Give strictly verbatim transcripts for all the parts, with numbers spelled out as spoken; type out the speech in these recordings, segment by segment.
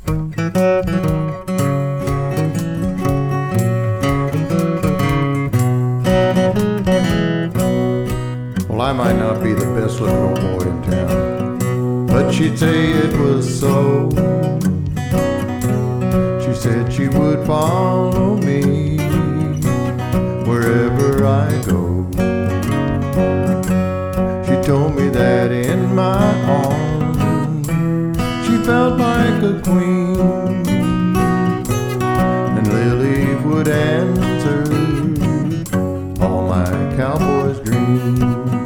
Well, I might not be the best looking old boy in town, but she'd say it was so. She said she would follow me wherever I go. She told me that in my arms she felt like a queen, and Lily would answer all my cowboy's dreams.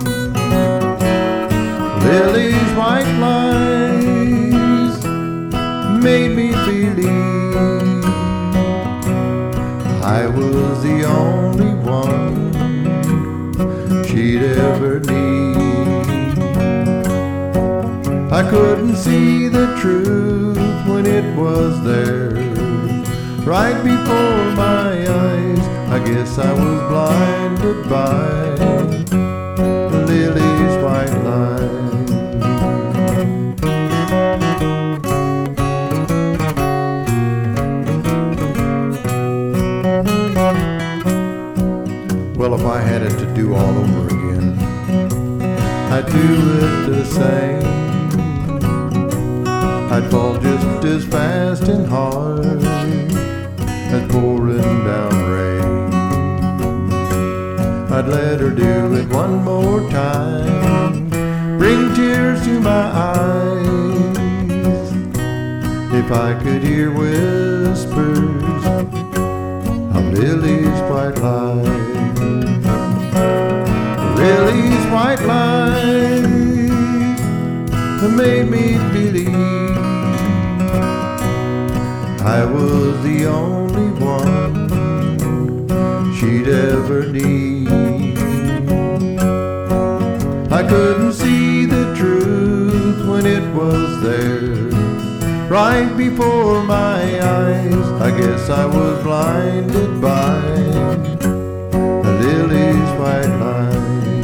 Lily's white lies made me believe I was the only one she'd ever need. I couldn't see the truth when it was there right before my eyes. I guess I was blinded by Lily's white lies. Well, if I had it to do all over again, I'd do it the same. I'd fall just as fast and hard as pouring down rain. I'd let her do it one more time, bring tears to my eyes. If I could hear whispers of Lily's white lies, Lily's white lies that made me believe I was the only one she'd ever need. I couldn't see the truth when it was there right before my eyes. I guess I was blinded by Lily's white lies.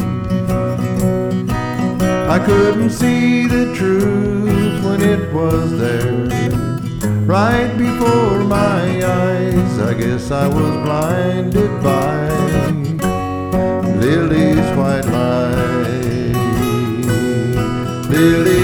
I couldn't see the truth when it was there right before my eyes. I guess I was blinded by Lily's white lies. Lily